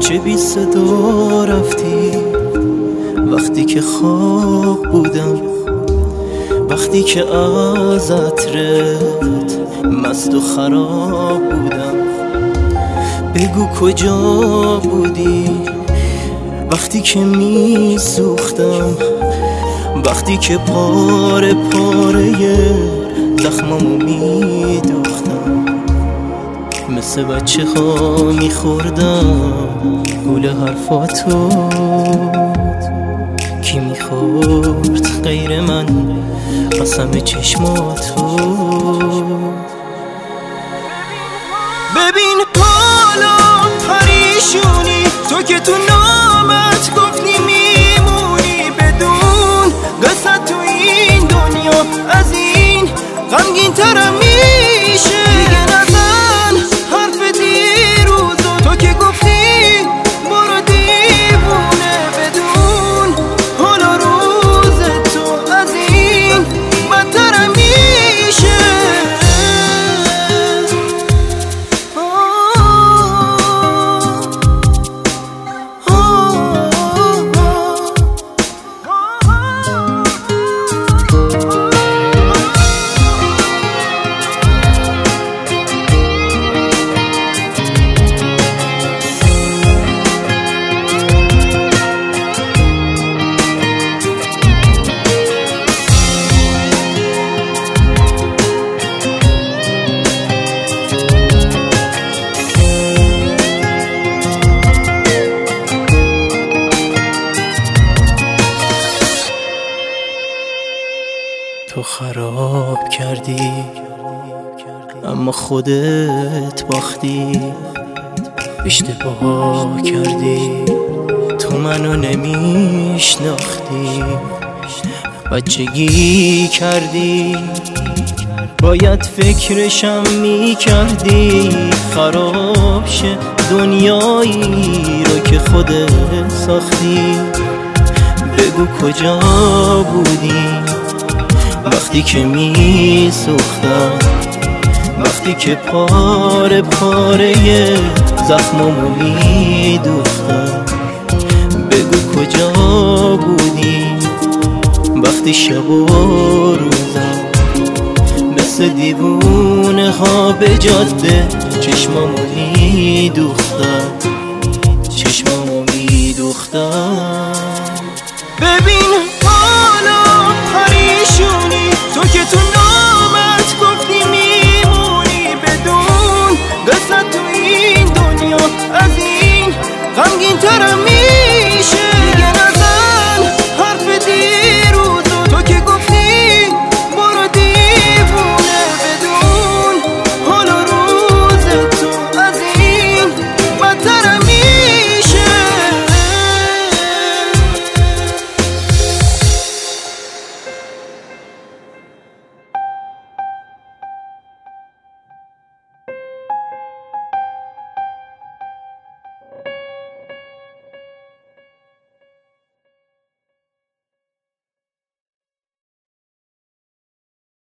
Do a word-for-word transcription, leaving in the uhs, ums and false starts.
چه بی صدا رفتی، وقتی که خواب بودم، وقتی که از عطرت مست و خراب بودم. بگو کجا بودی وقتی که می سوختم، وقتی که پاره پاره زخمامو می دوختم. مثل بچه ها می خوردم گول حرفاتو، کی می خورد غیر من قسم چشماتو. ببین حالا پریشونی، تو که تو نامت گفتی میمونی بدون قصد تو این دنیا از این غمگین ترم میشه. دیگه نزن حرف دیروزو، تو که گفتی برو دیوونه بدون حالا روز تو از این بدترم میشه. تو خراب کردی اما خودت باختی، اشتباه کردی تو منو نمیشناختی. بچگی کردی باید فکرشم میکردی، خراب شه دنیایی رو که خودت ساختی. بگو کجا بودی وقتی که می سوختم، وقتی که پاره پاره زخمامو می دوختم. بگو کجا بودی وقتی شب و روزم مثل دیوونه ها به جاده چشمامو می دوختم.